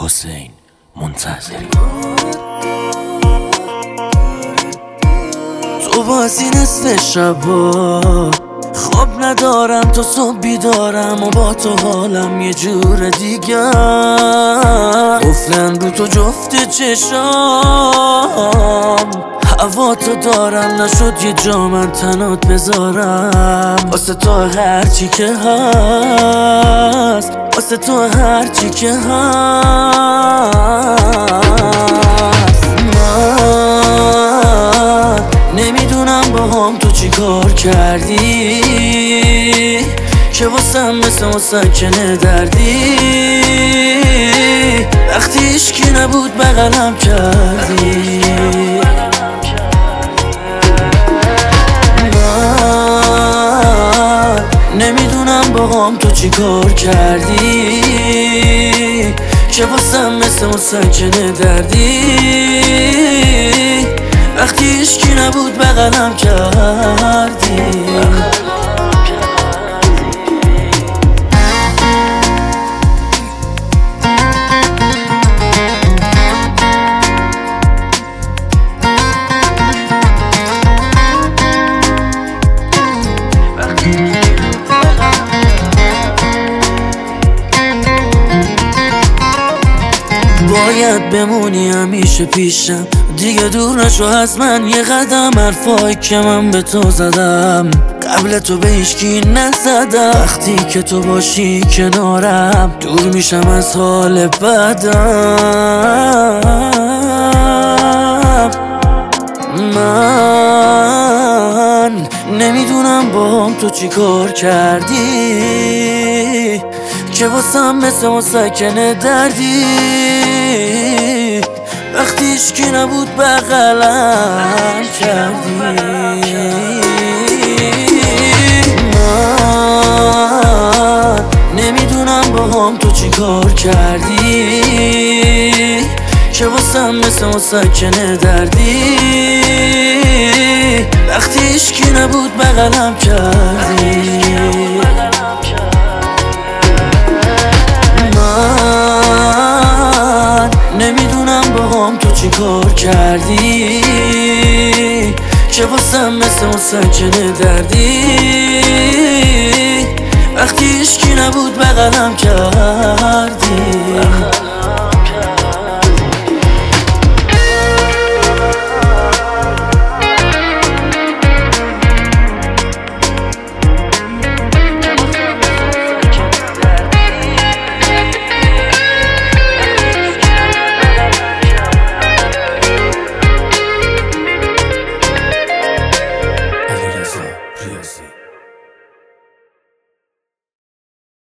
حسین منتظری. تو بازی نصف شبا خواب ندارم، تو صبح بیدارم و با تو حالم یه جور دیگه. قفلن رو تو جفت چشام، هوا تو دارم، نشد یه جا من تنات بذارم. واسه تو هرچی که هست، واسه تو هرچی که هست. من نمیدونم با هم تو چی کار کردی که واسم مثل مسکنه دردی. وقتی هیچکی نبود بغلم کردی. من نمیدونم با هم تو چی کار کردی که واسم مثل مسکنه دردی. وقتی هیچکی نبود بغلم کردی. باید بمونی همیشه پیشم، دیگه دور نشو از من یه قدم. حرفایی که من به تو زدم قبل تو به هیچکی نزدم. وقتی که تو باشی کنارم دور میشم از حال بدم. من نمیدونم با هم تو چی کار کردی که واسم مثل مسکنه دردی. وقتی هیچکی نبود بغلم کردی. من نمیدونم با هم تو چی کار کردی که واسم مثل مسکنه دردی. وقتی هیچکی نبود بغلم کردی. من نمیدونم با هم تو چی کار کردی که واسم مثل مسکنه دردی. وقتی هیچکی نبود بغلم کردی.